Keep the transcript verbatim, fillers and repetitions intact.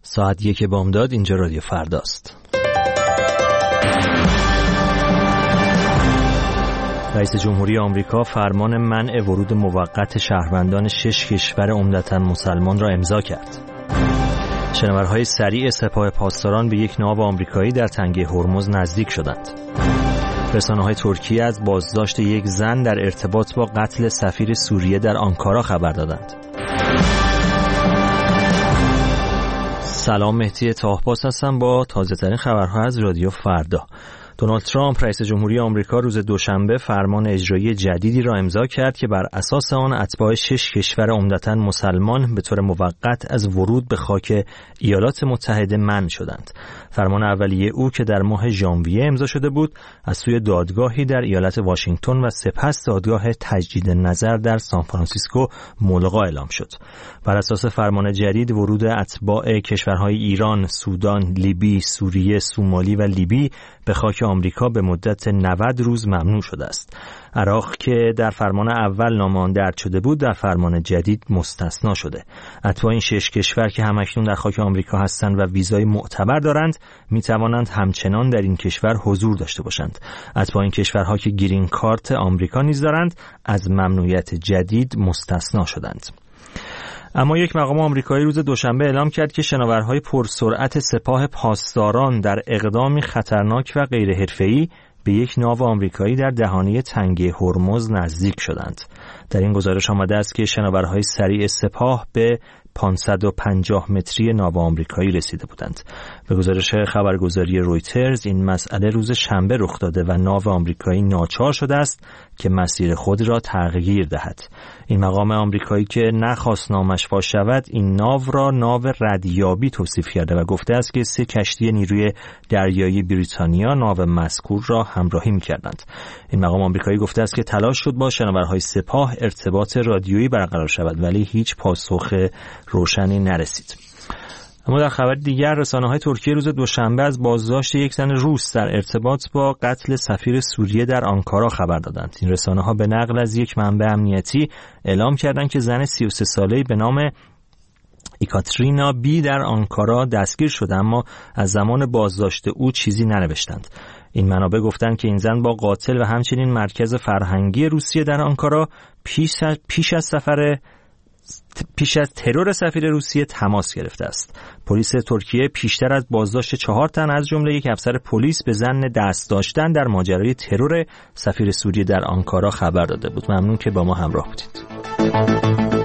ساعت یک بامداد، اینجا رادیو فرداست. رئیس جمهوری آمریکا فرمان منع ورود موقت شهروندان شش کشور عمدتاً مسلمان را امضا کرد. شناورهای سریع سپاه پاسداران به یک ناو آمریکایی در تنگه هرمز نزدیک شدند. رسانه‌های ترکیه از بازداشت یک زن در ارتباط با قتل سفیر سوریه در آنکارا خبر دادند. سلام، مهدی طاهباس هستم با تازه‌ترین خبرها از رادیو فردا. دونالد ترامپ رئیس جمهوری آمریکا روز دوشنبه فرمان اجرایی جدیدی را امضا کرد که بر اساس آن اتباع شش کشور عمدتاً مسلمان به طور موقت از ورود به خاک ایالات متحده منع شدند. فرمان اولیه او که در ماه ژانویه امضا شده بود از سوی دادگاهی در ایالت واشنگتن و سپس دادگاه تجدید نظر در سانفرانسیسکو ملغا اعلام شد. بر اساس فرمان جدید ورود اتباع کشورهای ایران، سودان، لیبی، سوریه، سومالی و لیبی به خاک آمریکا به مدت نود روز ممنوع شده است. عراق که در فرمان اول نام آن درج شده بود در فرمان جدید مستثنا شده. اتباع این شش کشور که همکنون در خاک آمریکا هستند و ویزای معتبر دارند می توانند همچنان در این کشور حضور داشته باشند. اتباع این کشورها که گرین کارت آمریکا نیز دارند از ممنوعیت جدید مستثنا شدند. اما یک مقام آمریکایی روز دوشنبه اعلام کرد که شناورهای پرسرعت سپاه پاسداران در اقدامی خطرناک و غیر حرفه‌ای به یک ناو آمریکایی در دهانه تنگه هرمز نزدیک شدند. در این گزارش آمده است که شناورهای سریع سپاه به پانصد و پنجاه متری ناو آمریکایی رسیده بودند. به گزارش خبرگزاری رویترز این مسئله روز شنبه رخ داده و ناو آمریکایی ناچار شده است که مسیر خود را تغییر دهد. این مقام آمریکایی که نخواست نامش فاش شود این ناو را ناو ردیابی توصیف کرده و گفته است که سه کشتی نیروی دریایی بریتانیا ناو مذکور را همراهی می‌کردند. این مقام آمریکایی گفته است که تلاش شد با شناورهای سپاه ارتباط رادیویی برقرار شود ولی هیچ پاسخ روشنی نرسید. اما در خبر دیگر رسانه‌های ترکیه روز دوشنبه از بازداشت یک زن روس در ارتباط با قتل سفیر سوریه در آنکارا خبر دادند. این رسانه‌ها به نقل از یک منبع امنیتی اعلام کردند که زن سی و سه ساله‌ای به نام ایکاترینا بی در آنکارا دستگیر شده اما از زمان بازداشت او چیزی ننوشتند. این منابع گفتند که این زن با قاتل و همچنین مرکز فرهنگی روسیه در آنکارا پیش از پیش از سفر پیش از ترور سفیر روسیه تماس گرفته است. پلیس ترکیه پیشتر از بازداشت چهار تن از جمله یک افسر پلیس به ظن دست داشتن در ماجرای ترور سفیر سوریه در آنکارا خبر داده بود. ممنون که با ما همراه بودید.